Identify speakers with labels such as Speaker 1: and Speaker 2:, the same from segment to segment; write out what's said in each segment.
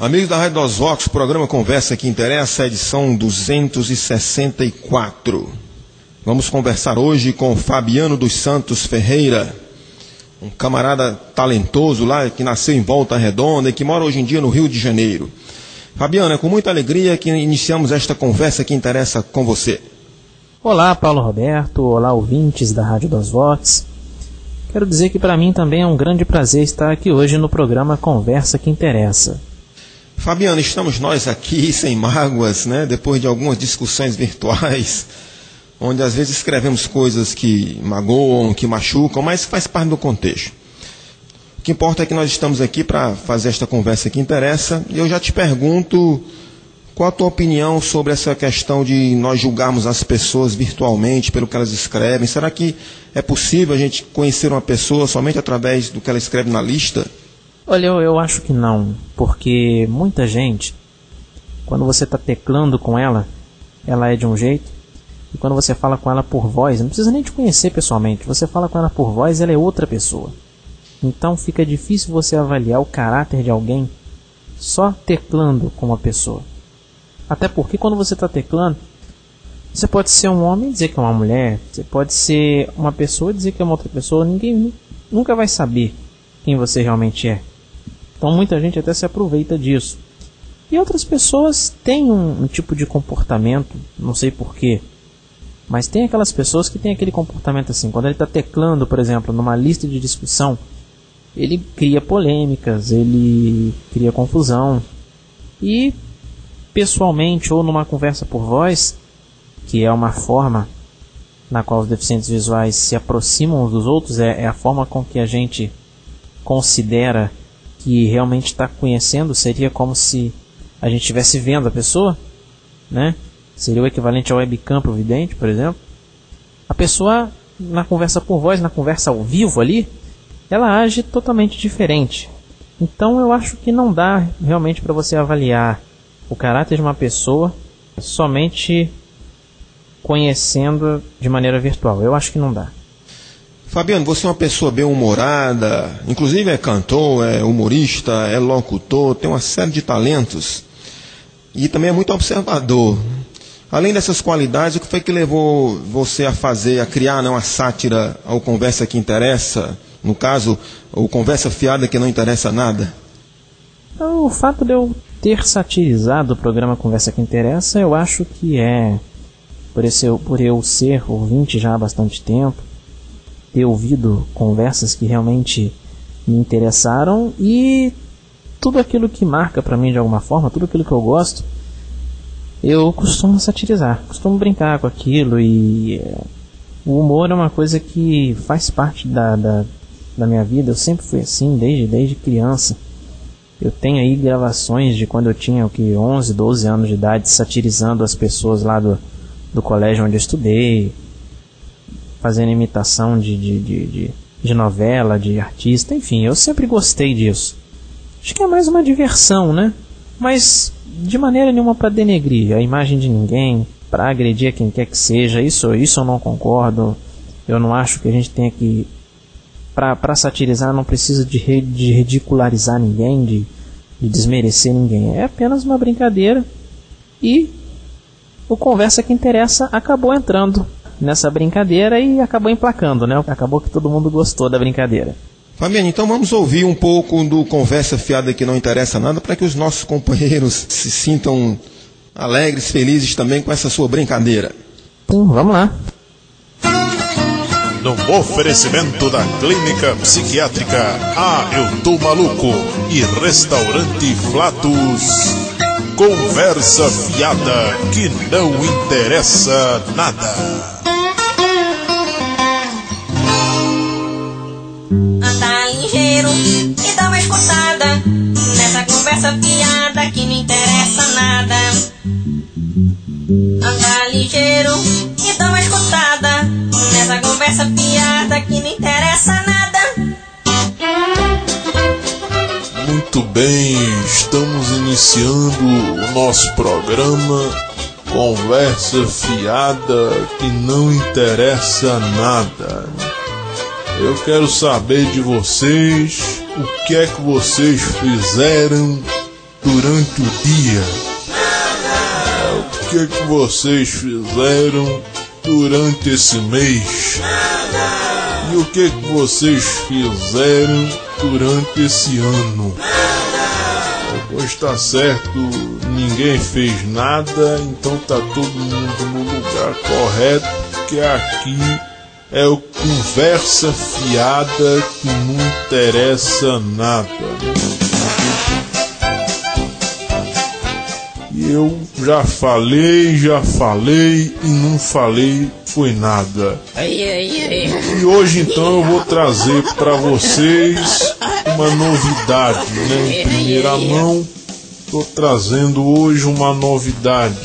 Speaker 1: Amigos da Rádio dos Vox, programa Conversa que Interessa, edição 264. Vamos conversar hoje com Fabiano dos Santos Ferreira, um camarada talentoso lá, que nasceu em Volta Redonda e que mora hoje em dia no Rio de Janeiro. Fabiano, é com muita alegria que iniciamos esta Conversa que Interessa com você.
Speaker 2: Olá, Paulo Roberto, olá, ouvintes da Rádio dos Vox. Quero dizer que para mim também é um grande prazer estar aqui hoje no programa Conversa que Interessa.
Speaker 1: Fabiano, estamos nós aqui sem mágoas, né? Depois de algumas discussões virtuais, onde às vezes escrevemos coisas que magoam, que machucam, mas faz parte do contexto. O que importa é que nós estamos aqui para fazer esta conversa que interessa, e eu já te pergunto, qual a tua opinião sobre essa questão de nós julgarmos as pessoas virtualmente pelo que elas escrevem? Será que é possível a gente conhecer uma pessoa somente através do que ela escreve na lista?
Speaker 2: Olha, eu acho que não, porque muita gente, quando você está teclando com ela, ela é de um jeito, e quando você fala com ela por voz, não precisa nem te conhecer pessoalmente, você fala com ela por voz, ela é outra pessoa. Então fica difícil você avaliar o caráter de alguém só teclando com uma pessoa. Até porque quando você está teclando, você pode ser um homem e dizer que é uma mulher, você pode ser uma pessoa e dizer que é uma outra pessoa, ninguém nunca vai saber quem você realmente é. Então muita gente até se aproveita disso. E outras pessoas têm um tipo de comportamento, não sei porquê, mas tem aquelas pessoas que têm aquele comportamento assim, quando ele está teclando, por exemplo, numa lista de discussão, ele cria polêmicas, ele cria confusão. E pessoalmente ou numa conversa por voz, que é uma forma na qual os deficientes visuais se aproximam uns dos outros, é a forma com que a gente considera que realmente está conhecendo, seria como se a gente estivesse vendo a pessoa, né? Seria o equivalente ao webcam para o vidente, por exemplo. A pessoa, na conversa por voz, na conversa ao vivo ali, ela age totalmente diferente. Então eu acho que não dá realmente para você avaliar o caráter de uma pessoa somente conhecendo de maneira virtual. Eu acho que não dá.
Speaker 1: Fabiano, você é uma pessoa bem-humorada, inclusive é cantor, é humorista, é locutor, tem uma série de talentos e também é muito observador. Além dessas qualidades, o que foi que levou você a criar uma sátira ao Conversa que Interessa? No caso, o Conversa Fiada que não interessa nada?
Speaker 2: O fato de eu ter satirizado o programa Conversa que Interessa, eu acho que é por eu ser ouvinte já há bastante tempo, ter ouvido conversas que realmente me interessaram e tudo aquilo que marca para mim de alguma forma, tudo aquilo que eu gosto, eu costumo satirizar, costumo brincar com aquilo e o humor é uma coisa que faz parte da minha vida. Eu sempre fui assim, desde criança. Eu tenho aí gravações de quando eu tinha 11, 12 anos de idade, satirizando as pessoas lá do colégio onde eu estudei, fazendo imitação de novela, de artista, enfim, eu sempre gostei disso. Acho que é mais uma diversão, né? Mas de maneira nenhuma para denegrir a imagem de ninguém, para agredir a quem quer que seja. Isso eu não concordo. Eu não acho que a gente tenha que... Para satirizar não precisa de ridicularizar ninguém, de desmerecer ninguém. É apenas uma brincadeira e o Conversa que Interessa acabou entrando nessa brincadeira e acabou emplacando, né? Acabou que todo mundo gostou da brincadeira.
Speaker 1: Fabiano, então vamos ouvir um pouco do Conversa Fiada que não interessa nada, para que os nossos companheiros se sintam alegres, felizes também com essa sua brincadeira.
Speaker 2: Sim, vamos lá.
Speaker 3: No oferecimento da Clínica Psiquiátrica Eu Tô Maluco e Restaurante Flatus, Conversa Fiada que não interessa nada.
Speaker 4: Anda ligeiro e dá uma escutada nessa conversa fiada que não interessa nada. Anda ligeiro e dá uma escutada nessa conversa fiada que não interessa nada.
Speaker 3: Muito bem, estamos iniciando o nosso programa Conversa Fiada que não interessa nada. Eu quero saber de vocês o que é que vocês fizeram durante o dia? O que vocês fizeram durante esse mês? E o que vocês fizeram durante esse ano? Pois tá certo, ninguém fez nada, então tá todo mundo no lugar correto, que aqui é o Conversa Fiada que não interessa nada. E eu já falei e não falei foi nada. E hoje então eu vou trazer para vocês uma novidade, né? Em primeira mão, estou trazendo hoje uma novidade.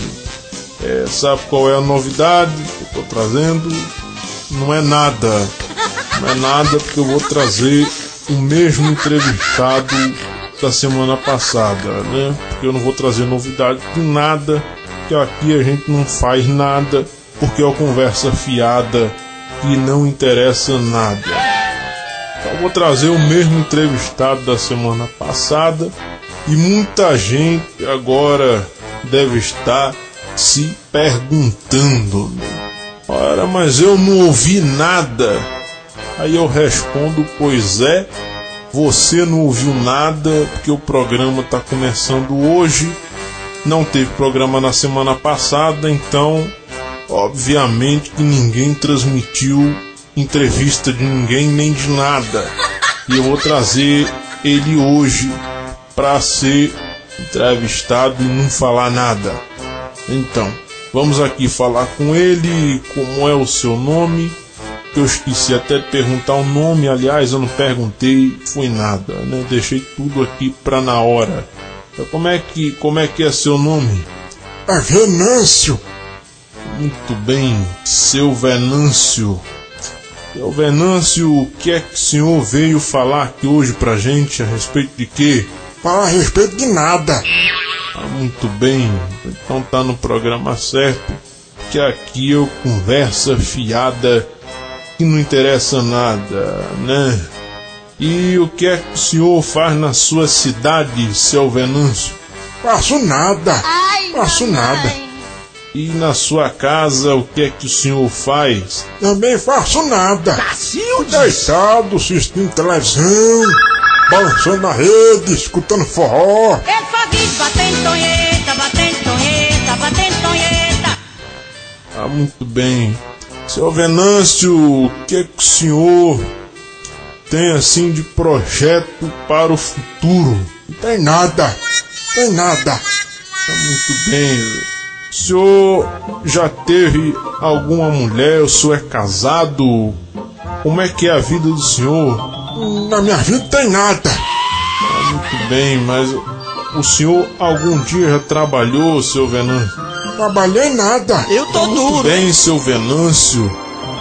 Speaker 3: Sabe qual é a novidade que eu estou trazendo? Não é nada porque eu vou trazer o mesmo entrevistado da semana passada, né? Porque eu não vou trazer novidade de nada, que aqui a gente não faz nada, porque é uma conversa fiada que não interessa nada. Então eu vou trazer o mesmo entrevistado da semana passada e muita gente agora deve estar se perguntando, né? Ora, mas eu não ouvi nada. Aí eu respondo, pois é, você não ouviu nada porque o programa está começando hoje, não teve programa na semana passada, então obviamente que ninguém transmitiu entrevista de ninguém nem de nada. E eu vou trazer ele hoje para ser entrevistado e não falar nada. Então, vamos aqui falar com ele. Como é o seu nome? Eu esqueci até de perguntar o nome, aliás, eu não perguntei, foi nada, né? Deixei tudo aqui pra na hora. Então, como é que é seu nome?
Speaker 5: É Venâncio.
Speaker 3: Muito bem, seu Venâncio. Seu Venâncio, o que é que o senhor veio falar aqui hoje pra gente, a respeito de quê?
Speaker 5: Falar a respeito de nada.
Speaker 3: Muito bem, então tá no programa certo, que aqui eu Conversa Fiada que não interessa nada, né? E o que é que o senhor faz na sua cidade, seu Venâncio?
Speaker 5: Faço nada. Faço nada.
Speaker 3: E na sua casa, o que é que o senhor faz?
Speaker 5: Também faço nada. Deitado, assistindo televisão, balançando na rede, escutando forró.
Speaker 4: Eu só digo batendo tonheta, batendo tonheta, batendo tonheta.
Speaker 3: Ah, muito bem. Seu Venâncio, o que é que o senhor tem assim de projeto para o futuro?
Speaker 5: Não tem nada. Tem nada.
Speaker 3: Ah, muito bem. O senhor já teve alguma mulher? O senhor é casado? Como é que é a vida do senhor?
Speaker 5: Na minha vida tem nada.
Speaker 3: Ah, muito bem, mas o senhor algum dia já trabalhou, seu Venâncio?
Speaker 5: Trabalhei nada.
Speaker 6: Eu tô duro.
Speaker 3: Muito bem, seu Venâncio.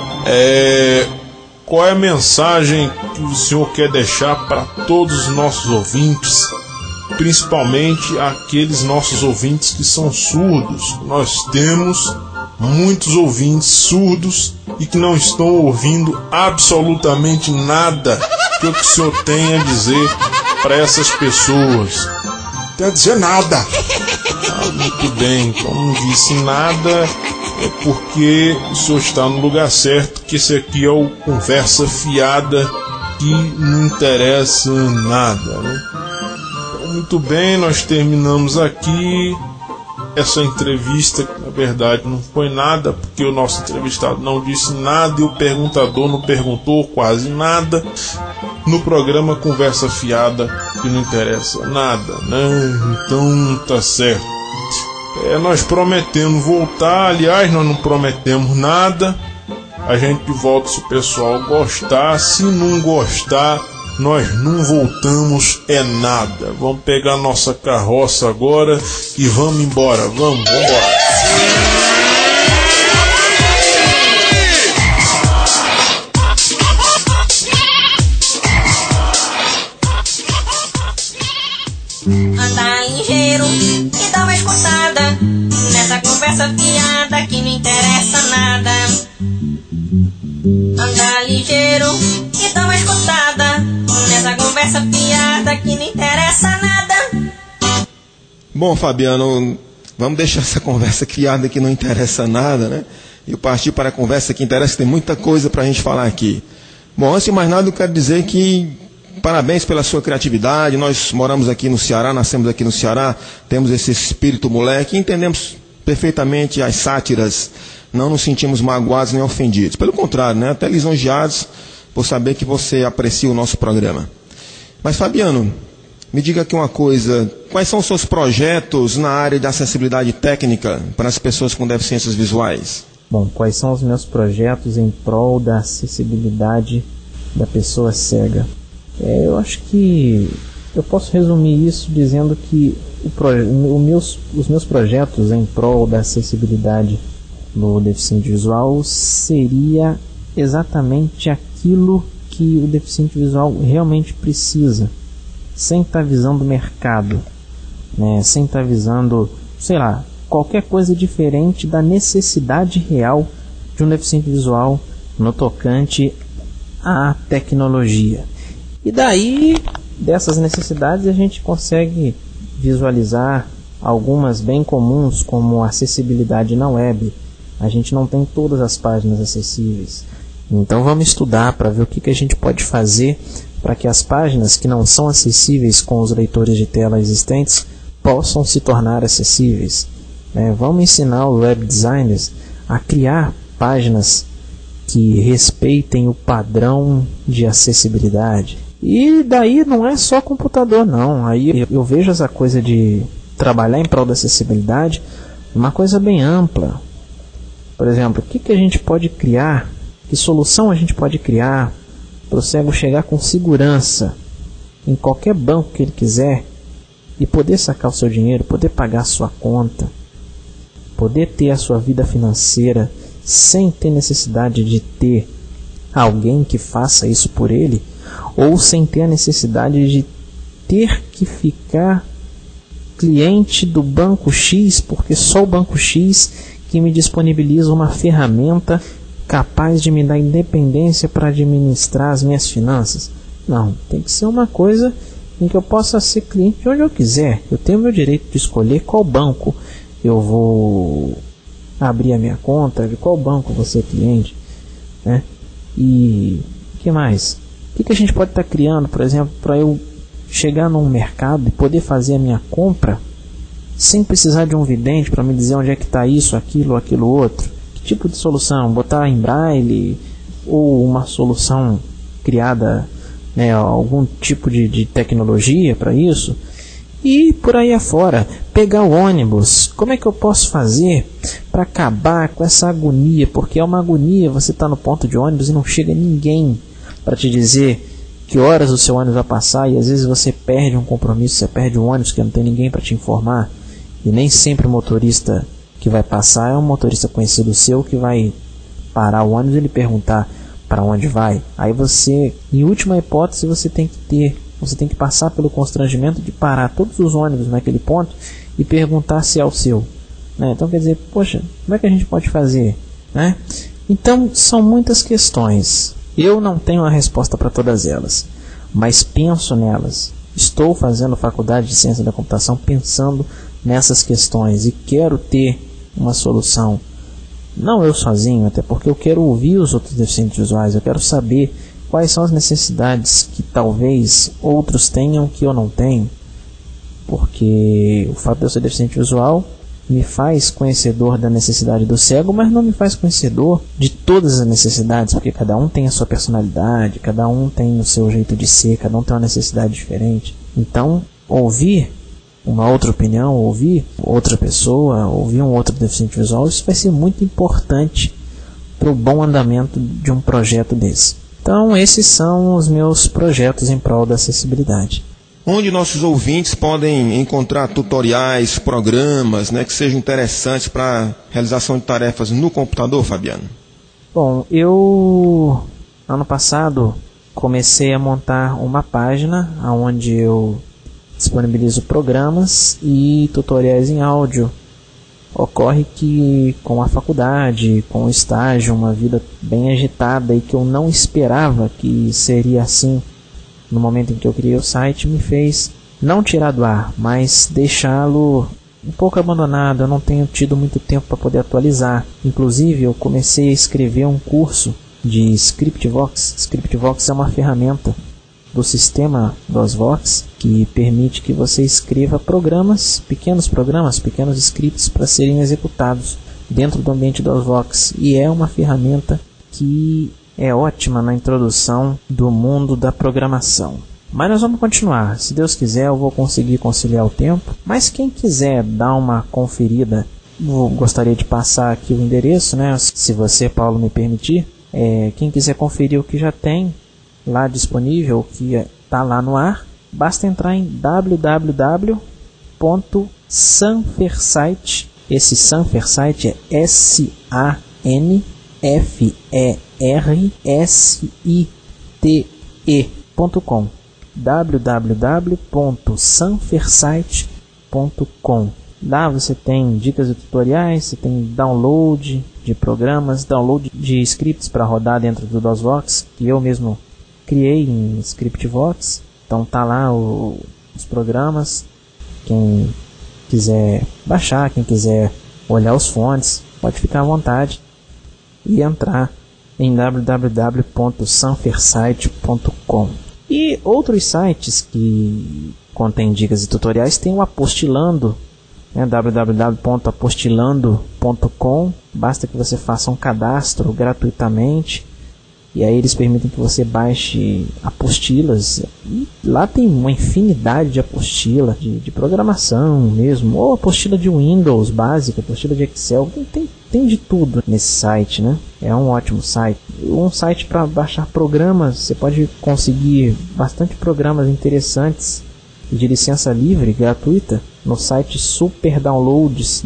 Speaker 3: Qual é a mensagem que o senhor quer deixar para todos os nossos ouvintes, principalmente aqueles nossos ouvintes que são surdos? Nós temos muitos ouvintes surdos e que não estão ouvindo absolutamente nada. O que o senhor tem a dizer para essas pessoas?
Speaker 5: Não tem a dizer nada.
Speaker 3: Ah, muito bem, como não disse nada, é porque o senhor está no lugar certo, que esse aqui é o Conversa Fiada que não interessa nada, né? Então, muito bem, nós terminamos aqui essa entrevista, que na verdade não foi nada, porque o nosso entrevistado não disse nada e o perguntador não perguntou quase nada no programa Conversa Fiada que não interessa nada, né? Então tá certo. Nós prometemos voltar, aliás, nós não prometemos nada. A gente volta se o pessoal gostar. Se não gostar, nós não voltamos nada. Vamos pegar nossa carroça agora e vamos embora. Vamos embora.
Speaker 4: Anda ligeiro e dá uma escutada nessa conversa fiada que não interessa nada. Anda ligeiro e dá uma escutada nessa conversa fiada que não interessa nada.
Speaker 1: Bom, Fabiano, vamos deixar essa conversa criada que não interessa nada, né? E partir para a conversa que interessa, tem muita coisa para a gente falar aqui. Bom, antes de mais nada, eu quero dizer que parabéns pela sua criatividade. Nós moramos aqui no Ceará, nascemos aqui no Ceará, temos esse espírito moleque, entendemos perfeitamente as sátiras, não nos sentimos magoados nem ofendidos. Pelo contrário, né? Até lisonjeados por saber que você aprecia o nosso programa. Mas, Fabiano, me diga aqui uma coisa, quais são os seus projetos na área de acessibilidade técnica para as pessoas com deficiências visuais?
Speaker 2: Bom, quais são os meus projetos em prol da acessibilidade da pessoa cega? Eu acho que eu posso resumir isso dizendo que os meus projetos em prol da acessibilidade do deficiente visual seria exatamente aquilo que o deficiente visual realmente precisa, sem estar visando o mercado, né? Sem estar visando, sei lá, qualquer coisa diferente da necessidade real de um deficiente visual no tocante à tecnologia. E daí, dessas necessidades, a gente consegue visualizar algumas bem comuns, como acessibilidade na web. A gente não tem todas as páginas acessíveis. Então vamos estudar para ver o que a gente pode fazer para que as páginas que não são acessíveis com os leitores de tela existentes possam se tornar acessíveis. Vamos ensinar os web designers a criar páginas que respeitem o padrão de acessibilidade. E daí não é só computador não, aí eu vejo essa coisa de trabalhar em prol da acessibilidade uma coisa bem ampla. Por exemplo, o que a gente pode criar, que solução a gente pode criar para o cego chegar com segurança em qualquer banco que ele quiser e poder sacar o seu dinheiro, poder pagar a sua conta, poder ter a sua vida financeira sem ter necessidade de ter alguém que faça isso por ele, ou sem ter a necessidade de ter que ficar cliente do banco X, porque só o banco X que me disponibiliza uma ferramenta capaz de me dar independência para administrar as minhas finanças. Não, tem que ser uma coisa em que eu possa ser cliente de onde eu quiser. Eu tenho o meu direito de escolher qual banco eu vou abrir a minha conta, de qual banco eu vou ser cliente, né? E o que mais? O que a gente pode estar criando, por exemplo, para eu chegar num mercado e poder fazer a minha compra sem precisar de um vidente para me dizer onde é que está isso, aquilo outro? Que tipo de solução? Botar em braille ou uma solução criada, né, algum tipo de tecnologia para isso? E por aí afora, pegar o ônibus, como é que eu posso fazer para acabar com essa agonia? Porque é uma agonia você estar no ponto de ônibus e não chega ninguém para te dizer que horas o seu ônibus vai passar, e às vezes você perde um compromisso, você perde um ônibus que não tem ninguém para te informar, e nem sempre o motorista que vai passar é um motorista conhecido seu que vai parar o ônibus e lhe perguntar para onde vai. Aí você, em última hipótese, você tem que passar pelo constrangimento de parar todos os ônibus naquele ponto e perguntar se é o seu, né? Então quer dizer, poxa, como é que a gente pode fazer, né? Então são muitas questões. Eu não tenho a resposta para todas elas, mas penso nelas. Estou fazendo faculdade de ciência da computação pensando nessas questões e quero ter uma solução. Não eu sozinho, até porque eu quero ouvir os outros deficientes visuais, eu quero saber quais são as necessidades que talvez outros tenham que eu não tenho, porque o fato de eu ser deficiente visual me faz conhecedor da necessidade do cego, mas não me faz conhecedor de todas as necessidades, porque cada um tem a sua personalidade, cada um tem o seu jeito de ser, cada um tem uma necessidade diferente. Então, ouvir uma outra opinião, ouvir outra pessoa, ouvir um outro deficiente visual, isso vai ser muito importante para o bom andamento de um projeto desse. Então, esses são os meus projetos em prol da acessibilidade.
Speaker 1: Onde nossos ouvintes podem encontrar tutoriais, programas, né, que sejam interessantes para a realização de tarefas no computador, Fabiano?
Speaker 2: Bom, eu ano passado comecei a montar uma página onde eu disponibilizo programas e tutoriais em áudio. Ocorre que com a faculdade, com o estágio, uma vida bem agitada e que eu não esperava que seria assim no momento em que eu criei o site, me fez não tirar do ar, mas deixá-lo um pouco abandonado. Eu não tenho tido muito tempo para poder atualizar. Inclusive, eu comecei a escrever um curso de Scriptvox. Scriptvox é uma ferramenta do sistema DOSVox que permite que você escreva pequenos scripts para serem executados dentro do ambiente DOSVox. E é uma ferramenta que é ótima na introdução do mundo da programação. Mas nós vamos continuar. Se Deus quiser, eu vou conseguir conciliar o tempo. Mas quem quiser dar uma conferida, gostaria de passar aqui o endereço, né? Se você, Paulo, me permitir. Quem quiser conferir o que já tem lá disponível, o que está lá no ar, basta entrar em www.sanfersite. Esse Sanfersite é sanfersite.com. www.sanfersite.com. Lá você tem dicas e tutoriais, você tem download de programas, download de scripts para rodar dentro do DOSVox, que eu mesmo criei em Scriptvox. Então tá lá os programas. Quem quiser baixar, quem quiser olhar os fontes, pode ficar à vontade e entrar em www.sanfersite.com. E outros sites que contêm dicas e tutoriais tem o Apostilando, www.apostilando.com. Basta que você faça um cadastro gratuitamente e aí eles permitem que você baixe apostilas. E lá tem uma infinidade de apostila de programação mesmo, ou apostila de Windows básica, apostila de Excel, tem de tudo nesse site, né? É um ótimo site. Um site para baixar programas. Você pode conseguir bastante programas interessantes de licença livre, gratuita, no site Super Downloads,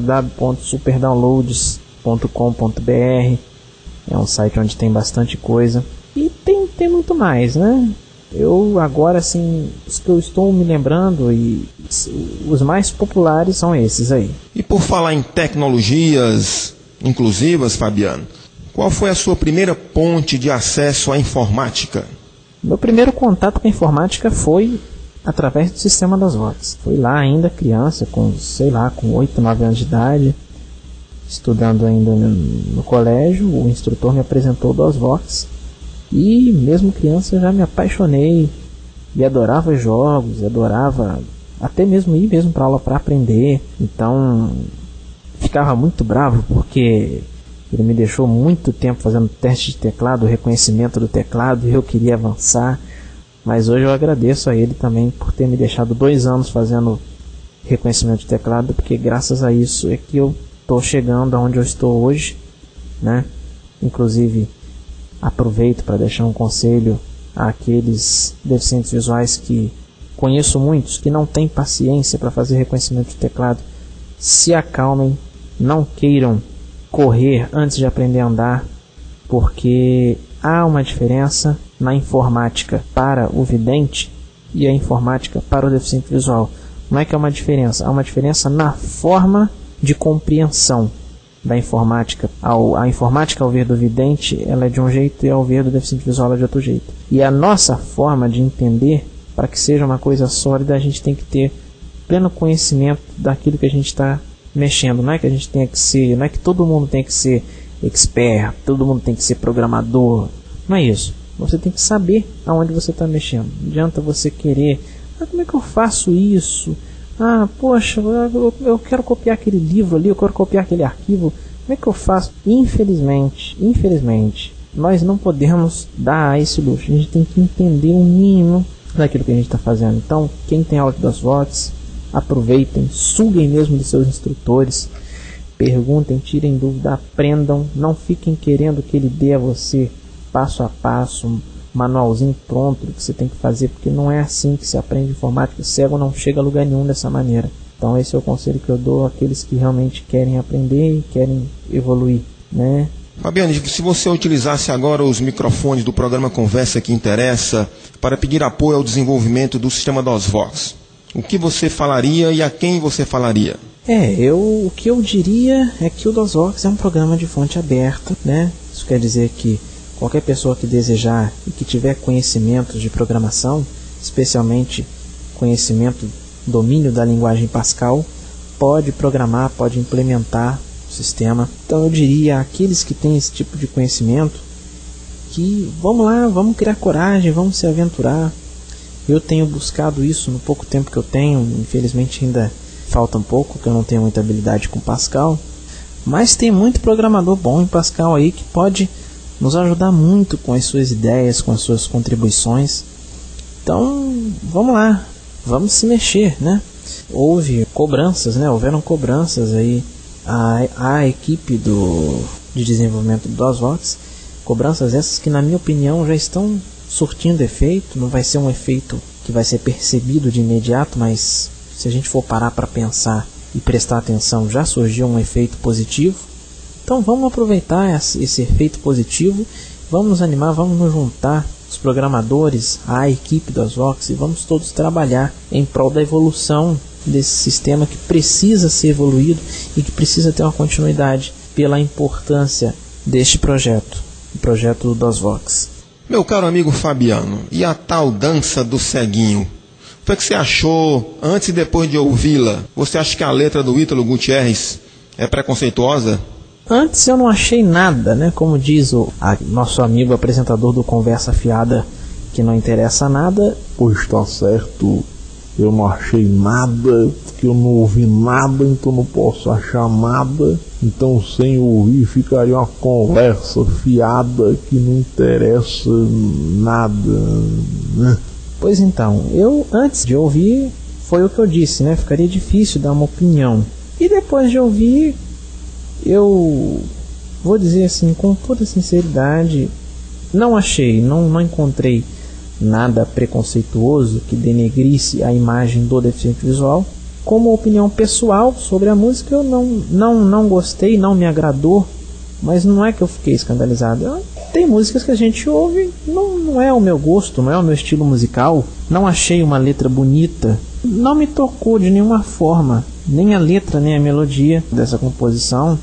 Speaker 2: www.superdownloads.com.br. É um site onde tem bastante coisa. E tem muito mais, né? Eu agora, assim, os que eu estou me lembrando, e os mais populares são esses aí.
Speaker 1: E por falar em tecnologias inclusivas, Fabiano, qual foi a sua primeira ponte de acesso à informática?
Speaker 2: Meu primeiro contato com a informática foi através do sistema DOSVox. Foi lá ainda criança, com 8, 9 anos de idade, estudando ainda no colégio. O instrutor me apresentou o DOSVox e mesmo criança eu já me apaixonei e adorava jogos, adorava até mesmo ir mesmo para aula para aprender. Então ficava muito bravo porque ele me deixou muito tempo fazendo teste de teclado, reconhecimento do teclado, e eu queria avançar. Mas hoje eu agradeço a ele também por ter me deixado 2 anos fazendo reconhecimento de teclado, porque graças a isso é que eu estou chegando aonde eu estou hoje, né? Inclusive, aproveito para deixar um conselho àqueles deficientes visuais que conheço muitos que não têm paciência para fazer reconhecimento de teclado. Se acalmem, não queiram correr antes de aprender a andar, porque há uma diferença na informática para o vidente e a informática para o deficiente visual. Não é que há uma diferença, há uma diferença na forma de compreensão da informática. A informática, ao ver do vidente, ela é de um jeito, e ao ver do deficiente visual, ela é de outro jeito. E a nossa forma de entender, para que seja uma coisa sólida, a gente tem que ter pleno conhecimento daquilo que a gente está mexendo. Não é que a gente tenha que ser, não é que todo mundo tem que ser expert, todo mundo tem que ser programador. Não é isso. Você tem que saber aonde você está mexendo. Não adianta você querer, como é que eu faço isso? Poxa, eu quero copiar aquele livro ali, eu quero copiar aquele arquivo. Como é que eu faço? Infelizmente, nós não podemos dar a esse luxo. A gente tem que entender o mínimo daquilo que a gente está fazendo. Então, quem tem aula de DOSVox, aproveitem, suguem mesmo dos seus instrutores, perguntem, tirem dúvida, aprendam, não fiquem querendo que ele dê a você passo a passo, um manualzinho pronto do que você tem que fazer, porque não é assim que se aprende informática. O cego não chega a lugar nenhum dessa maneira. Então esse é o conselho que eu dou àqueles que realmente querem aprender e querem evoluir, né?
Speaker 1: Fabiano, se você utilizasse agora os microfones do programa Conversa que Interessa para pedir apoio ao desenvolvimento do sistema DOSVox, o que você falaria e a quem você falaria?
Speaker 2: O que eu diria é que o DOSVox é um programa de fonte aberta, né? Isso quer dizer que qualquer pessoa que desejar e que tiver conhecimentos de programação, especialmente conhecimento, domínio da linguagem Pascal, pode programar, pode implementar o sistema. Então eu diria àqueles que têm esse tipo de conhecimento que vamos lá, vamos criar coragem, vamos se aventurar. Eu tenho buscado isso no pouco tempo que eu tenho, infelizmente ainda falta um pouco, que eu não tenho muita habilidade com Pascal, mas tem muito programador bom em Pascal aí que pode nos ajudar muito com as suas ideias, com as suas contribuições. Então, vamos lá, vamos se mexer, né? Houveram cobranças aí à equipe de desenvolvimento do DOSVox, cobranças essas que na minha opinião já estão surtindo efeito. Não vai ser um efeito que vai ser percebido de imediato, mas se a gente for parar para pensar e prestar atenção, já surgiu um efeito positivo. Então vamos aproveitar esse efeito positivo, vamos nos animar, vamos nos juntar, os programadores, a equipe do DOSVox, e vamos todos trabalhar em prol da evolução desse sistema que precisa ser evoluído e que precisa ter uma continuidade pela importância deste projeto, o projeto do DOSVox.
Speaker 1: Meu caro amigo Fabiano, e a tal dança do ceguinho? O que é que você achou antes e depois de ouvi-la? Você acha que a letra do Ítalo Gutierrez é preconceituosa?
Speaker 2: Antes eu não achei nada, né? Como diz o nosso amigo apresentador do Conversa Fiada, que não interessa nada.
Speaker 3: Pois tá certo, eu não achei nada, porque eu não ouvi nada, então não posso achar nada. Então sem ouvir ficaria uma conversa fiada que não interessa nada, né?
Speaker 2: Pois então, eu antes de ouvir, foi o que eu disse, né? Ficaria difícil dar uma opinião. E depois de ouvir, eu vou dizer assim, com toda sinceridade, não encontrei nada preconceituoso que denegrisse a imagem do deficiente visual. Como opinião pessoal sobre a música, eu não gostei, não me agradou, mas não é que eu fiquei escandalizado. Tem músicas que a gente ouve, não é o meu gosto, não é o meu estilo musical, não achei uma letra bonita, não me tocou de nenhuma forma, nem a letra, nem a melodia dessa composição,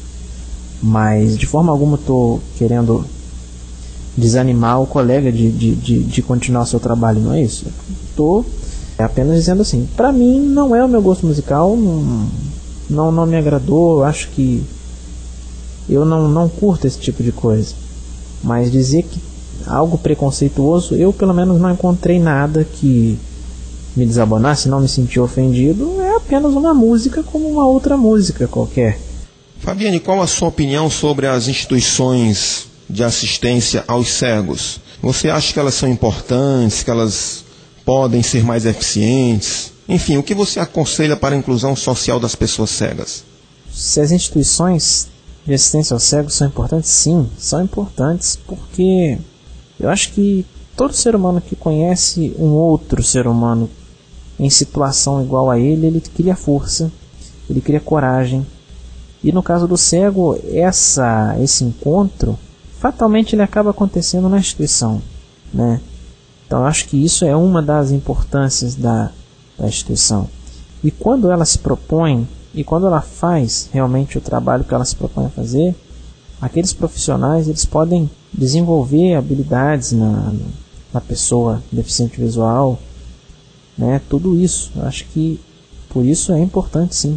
Speaker 2: mas de forma alguma estou querendo desanimar o colega de continuar o seu trabalho, não é isso? Estou apenas dizendo assim, para mim não é o meu gosto musical, não me agradou, eu acho que eu não curto esse tipo de coisa, mas dizer que algo preconceituoso, eu pelo menos não encontrei nada que me desabonasse, não me senti ofendido, é apenas uma música como uma outra música qualquer.
Speaker 1: Fabiane, qual a sua opinião sobre as instituições de assistência aos cegos? Você acha que elas são importantes, que elas podem ser mais eficientes? Enfim, o que você aconselha para a inclusão social das pessoas cegas?
Speaker 2: Se as instituições de assistência aos cegos são importantes, sim, são importantes, porque eu acho que todo ser humano que conhece um outro ser humano em situação igual a ele cria força, ele cria coragem. E no caso do cego, esse encontro, fatalmente ele acaba acontecendo na instituição, né? Então eu acho que isso é uma das importâncias da instituição. E quando ela se propõe, e quando ela faz realmente o trabalho que ela se propõe a fazer, aqueles profissionais eles podem desenvolver habilidades na pessoa deficiente visual, né? Tudo isso, eu acho que por isso é importante sim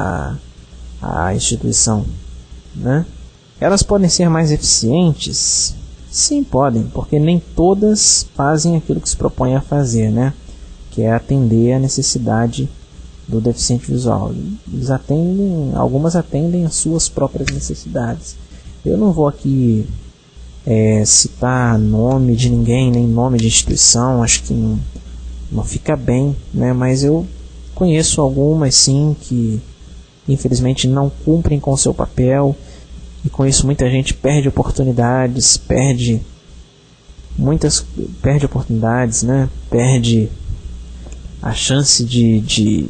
Speaker 2: a instituição, né? Elas podem ser mais eficientes? Sim, podem, porque nem todas fazem aquilo que se propõem a fazer, né? Que é atender a necessidade do deficiente visual. Algumas atendem às suas próprias necessidades. Eu não vou aqui citar nome de ninguém, nem nome de instituição, acho que não fica bem, né? Mas eu conheço algumas sim que infelizmente não cumprem com o seu papel, e com isso muita gente perde oportunidades, né? Perde a chance de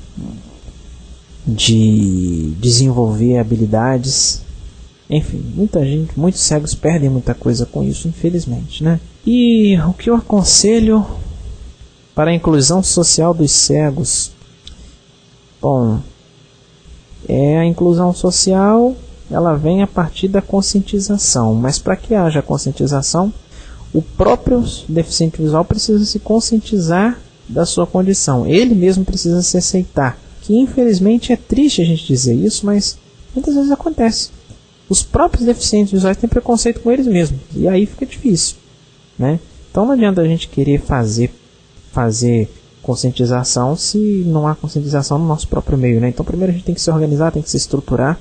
Speaker 2: desenvolver habilidades. Enfim, muitos cegos perdem muita coisa com isso, infelizmente, né? E o que eu aconselho para a inclusão social dos cegos? Bom, a inclusão social, ela vem a partir da conscientização, mas para que haja conscientização, o próprio deficiente visual precisa se conscientizar da sua condição. Ele mesmo precisa se aceitar. Que infelizmente é triste a gente dizer isso, mas muitas vezes acontece. Os próprios deficientes visuais têm preconceito com eles mesmos. E aí fica difícil, né? Então não adianta a gente querer fazer conscientização se não há conscientização no nosso próprio meio, né? Então primeiro a gente tem que se organizar, tem que se estruturar.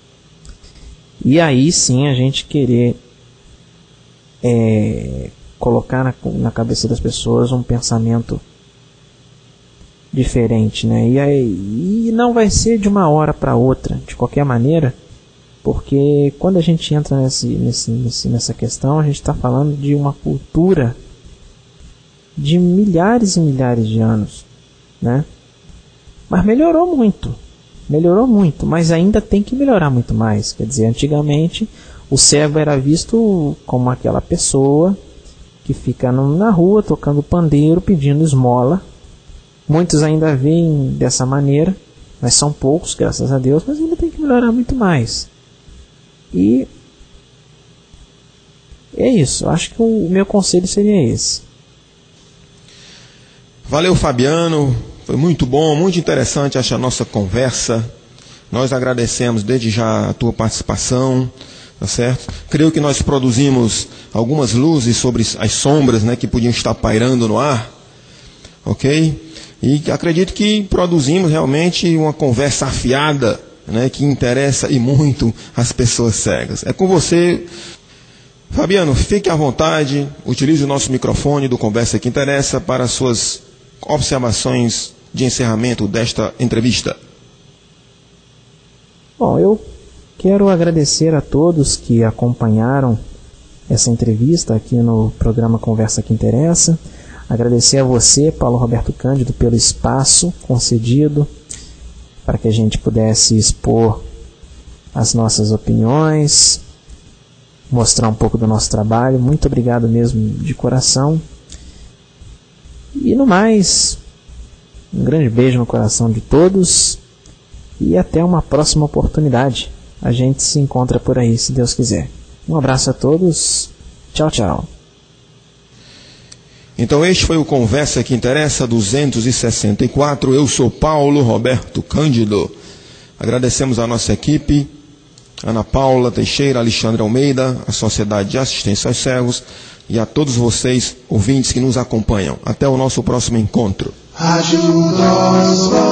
Speaker 2: E aí sim a gente querer colocar na cabeça das pessoas um pensamento diferente, né? E não vai ser de uma hora para outra, de qualquer maneira, porque quando a gente entra nessa questão, a gente está falando de uma cultura de milhares e milhares de anos, né? Mas melhorou muito, mas ainda tem que melhorar muito mais. Quer dizer, antigamente o cego era visto como aquela pessoa que fica na rua tocando pandeiro, pedindo esmola. Muitos ainda veem dessa maneira, mas são poucos, graças a Deus, mas ainda tem que melhorar muito mais. E é isso, acho que o meu conselho seria esse.
Speaker 1: Valeu, Fabiano, foi muito bom, muito interessante essa nossa conversa. Nós agradecemos desde já a tua participação, tá certo? Creio que nós produzimos algumas luzes sobre as sombras, né, que podiam estar pairando no ar, ok? E acredito que produzimos realmente uma conversa afiada, né, que interessa e muito as pessoas cegas. É com você, Fabiano, fique à vontade, utilize o nosso microfone do Conversa que Interessa para as suas observações de encerramento desta entrevista.
Speaker 2: Bom, eu quero agradecer a todos que acompanharam essa entrevista aqui no programa Conversa que Interessa. Agradecer a você, Paulo Roberto Cândido, pelo espaço concedido para que a gente pudesse expor as nossas opiniões, mostrar um pouco do nosso trabalho. Muito obrigado mesmo de coração. E no mais, um grande beijo no coração de todos e até uma próxima oportunidade. A gente se encontra por aí, se Deus quiser. Um abraço a todos. Tchau, tchau.
Speaker 1: Então este foi o Conversa que Interessa 264. Eu sou Paulo Roberto Cândido. Agradecemos a nossa equipe, Ana Paula Teixeira, Alexandre Almeida, a Sociedade de Assistência aos Cegos e a todos vocês, ouvintes que nos acompanham. Até o nosso próximo encontro.
Speaker 6: Ajuda-nos.